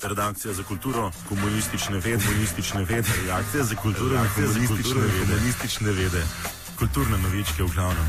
redakcija za kulturo, komunistične vede, redakcija za kulturo, komunistične vede, kulturne novičke v glavnem.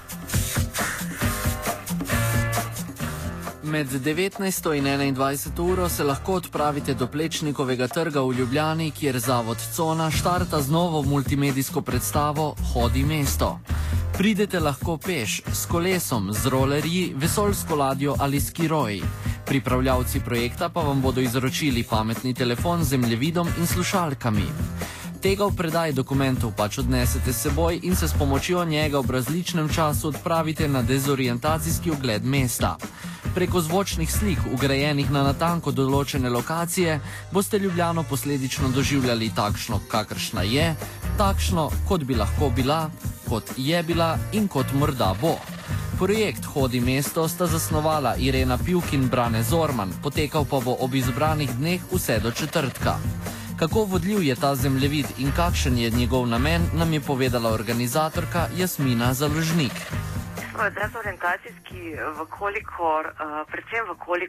Med 19. in 21. uro se lahko odpravite do Plečnikovega trga v Ljubljani, kjer Zavod Cona štarta z novo multimedijsko predstavo Hodi mesto. Pridete lahko peš, s kolesom, z rolerji, vesoljsko ladjo ali skiroji. Pripravljavci projekta pa vam bodo izročili pametni telefon z zemljevidom in slušalkami. Tega v predaj dokumentov pač odnesete s seboj in se s pomočjo njega v različnem času odpravite na dezorientacijski ogled mesta. Preko zvočnih slik, ugrajenih na natanko določene lokacije, boste Ljubljano posledično doživljali takšno, kakršna je, takšno, kot bi lahko bila, kot je bila in kot morda bo. Projekt Hodi mesto sta zasnovala Irena Pivk in Brane Zorman, potekal pa bo ob izbranih dneh vse do četrtka. Kako vodljiv je ta zemljevid in kakšen je njegov namen, nam je povedala organizatorka Jasmina Založnik. Dezorientacijski, predvsem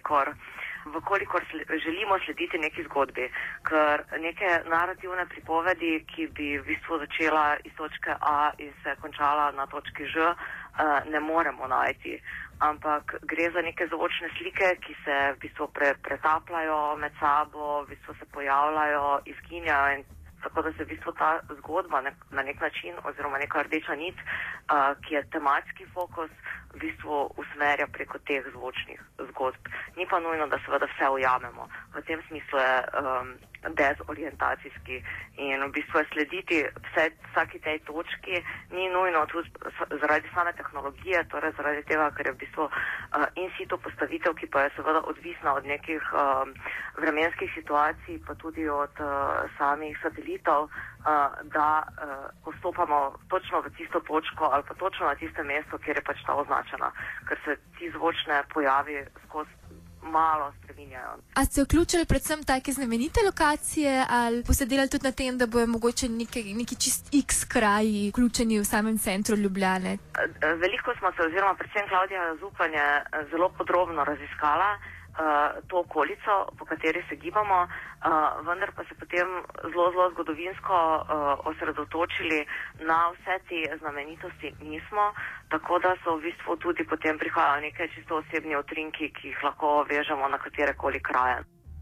vkolikor želimo slediti neki zgodbi, ker neke narativne pripovedi, ki bi v bistvu začela iz točke A in se končala na točki Ž, ne moremo najti. Ampak gre za neke zvočne slike, ki se v bistvu pretapljajo med sabo, v bistvu se pojavljajo, izginjajo in tako da se v bistvu ta zgodba na nek način oziroma neka rdeča nit, ki je tematski fokus, v bistvu usmerja preko teh zvočnih zgodb. Ni pa nujno, da seveda vse ujamemo. V tem smislu je dezorientacijski in v bistvu je slediti vsaki tej točki, ni nujno tudi zaradi same tehnologije, torej zaradi tega, ker je v bistvu in situ postavitev, ki pa je seveda odvisna od nekih vremenskih situacij, pa tudi od samih satelitov, da postopamo točno v tisto točko ali pa točno na tiste mesto, kjer je pač ta označena, ker se ti zvočne pojavi skozi malo spreminjajo. A ste vključili predvsem take znamenite lokacije ali boste delali tudi na tem, da bojo mogoče neki čist X kraji vključeni v samem centru Ljubljane? Veliko smo se, oziroma predvsem Klavdija Zupan je zelo podrobno raziskala to okolico, po kateri se gibamo, vendar pa se potem zelo zgodovinsko osredotočili na vse te znamenitosti nismo, tako da so v bistvu tudi potem prihajali neke čisto osebni utrinki, ki jih lahko vežemo na katerekoli kraje.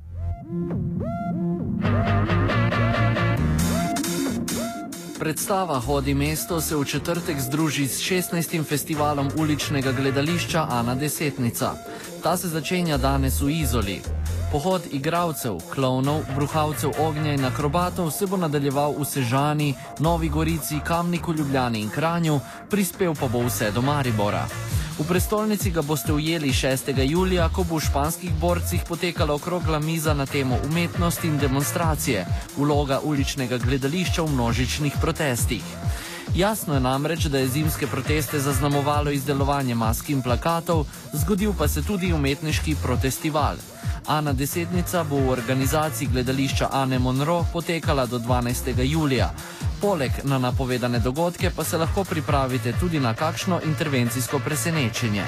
Predstava Hodi mesto se v četrtek združi s 16. festivalom uličnega gledališča Ana Desetnica. Ta se začenja danes v Izoli. Pohod igralcev, klovnov, bruhalcev ognja in akrobatov se bo nadaljeval v Sežani, Novi Gorici, Kamniku, Ljubljani in Kranju, prispel pa bo vse do Maribora. V prestolnici ga boste ujeli 6. julija, ko bo v Španskih borcih potekala okrogla miza na temo umetnost in demonstracije, vloga uličnega gledališča v množičnih protestih. Jasno je namreč, da je zimske proteste zaznamovalo izdelovanje mask in plakatov, zgodil pa se tudi umetniški protestival. Ana Desetnica bo v organizaciji gledališča Ane Monro potekala do 12. julija. Poleg na napovedane dogodke pa se lahko pripravite tudi na kakšno intervencijsko presenečenje.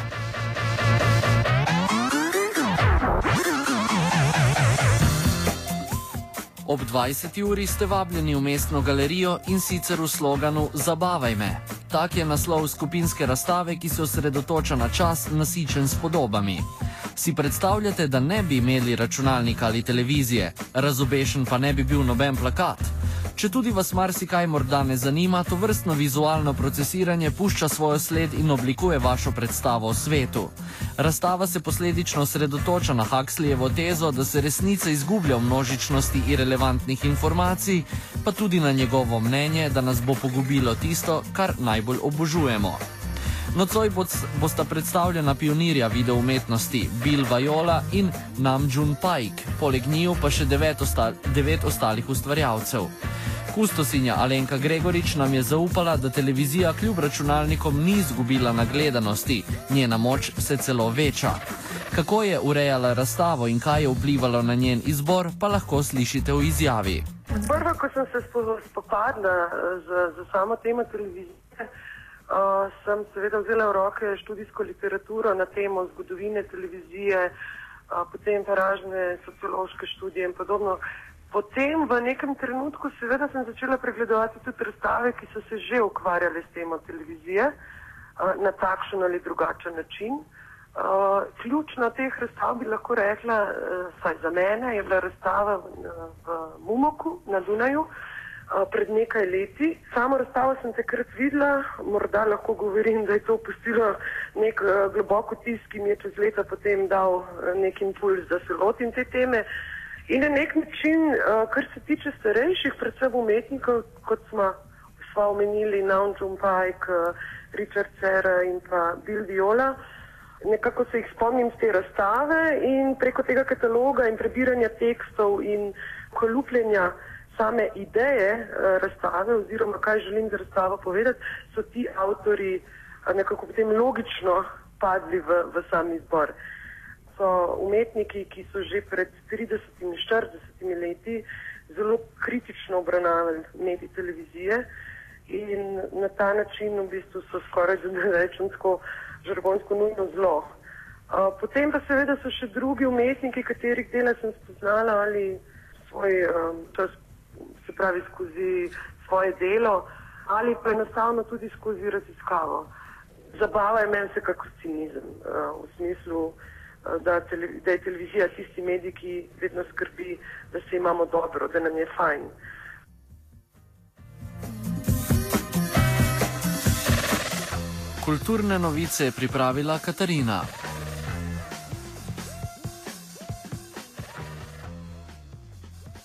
Ob 20. uri ste vabljeni v mestno galerijo in sicer v sloganu Zabavaj me. Tak je naslov skupinske razstave, ki se osredotoča na čas, nasičen s podobami. Si predstavljate, da ne bi imeli računalnika ali televizije, razobešen pa ne bi bil noben plakat? Če tudi vas marsikaj morda ne zanima, to vrstno vizualno procesiranje pušča svojo sled in oblikuje vašo predstavo o svetu. Razstava se posledično sredotoča na Huxleyevo tezo, da se resnica izgublja v množičnosti irelevantnih informacij, pa tudi na njegovo mnenje, da nas bo pogubilo tisto, kar najbolj obožujemo. Nocoj bosta predstavljena pionirja videoumetnosti Bill Viola in Nam June Paik, poleg njiju pa še 9 ostalih ustvarjalcev. Kustosinja Alenka Gregorič nam je zaupala, da televizija kljub računalnikom ni izgubila na gledanosti, njena moč se celo veča. Kako je urejala razstavo in kaj je vplivalo na njen izbor, pa lahko slišite v izjavi. Prvo, ko sem se spopadla z samo temo televizije, sem seveda vzela v roke študijsko literaturo na temo zgodovine televizije, potem pa razne sociološke študije in podobno. Potem v nekem trenutku seveda sem začela pregledovati tudi razstave, ki so se že ukvarjale s temo televizije na takšen ali drugačen način. Ključna teh razstav bi lahko rekla, saj za mene, je bila razstava v Mumoku na Dunaju pred nekaj leti. Samo razstavo sem takrat videla, morda lahko govorim, da je to pustilo nek globok vtis, ki mi je čez leta potem dal nek impuls, da se lotim te teme. In na nek način, kar se tiče starejših, predvsem umetnikov, kot smo omenili, Naum Pike, Richard Serra in pa Bill Viola, nekako se jih spomnim z te razstave in preko tega kataloga in prebiranja tekstov in kolupljenja same ideje razstave oziroma kaj želim za razstavo povedati, so ti avtori nekako potem logično padli v sam izbor. So umetniki, ki so že pred 30-40 leti zelo kritično obravnavali medij televizije in na ta način v bistvu so skoraj, da ne rečem tako žargonsko, nujno zlo. Potem pa seveda so še drugi umetniki, katerih dela sem spoznala ali svoj čas, se pravi skozi svoje delo ali pa enostavno tudi skozi raziskavo. Zabava je meni vsekakor cinizem, v smislu, da je televizija tisti medij, ki vedno skrbi, da se imamo dobro, da nam je fajn. Kulturne novice je pripravila Katarina.